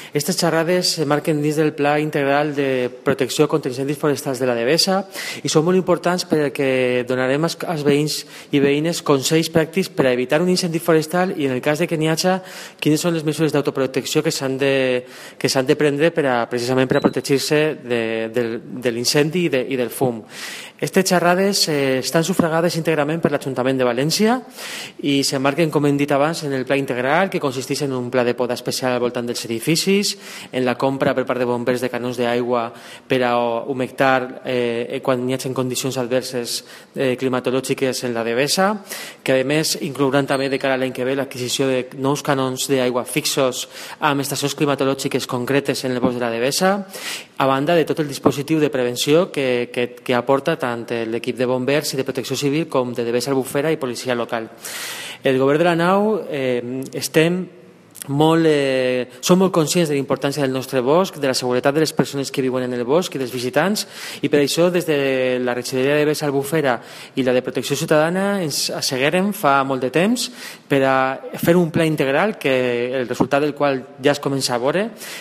Aquestes xerrades se marquen dins del Pla Integral de Protecció contra Incendis Forestals de la Devesa i són molt importants perquè donarem als veïns i veïnes consells pràctics per a evitar un incendi forestal i, en el cas de que n'hi hagi, quines són les mesures d'autoprotecció que s'han de prendre precisament per a protegir-se de l'incendi i del fum. Aquestes xerrades estan sufragades íntegrament per l'Ajuntament de València i s'emmarquen, com hem dit abans, en el pla integral, que consisteix en un pla de poda especial al voltant dels edificis, en la compra per part de bombers de canons d'aigua per a humectar quan hi hagi condicions adverses climatològiques en la Devesa, que a més inclouran també de cara a l'any que ve l'adquisició de nous canons d'aigua fixos amb estacions climatològiques concretes en el bosc de la Devesa, a banda de tot el dispositiu de prevenció que aporta tant l'equip de bombers i de protecció civil com de Devesa Albufera i policia local. El govern de la nau som molt conscients de la importància del nostre bosc, de la seguretat de les persones que viuen en el bosc i dels visitants, i per això des de la regidoria de Devesa Albufera i la de Protecció Ciutadana ens asseguérem fa molt de temps per a fer un pla integral, que el resultat del qual ja es comença a veure,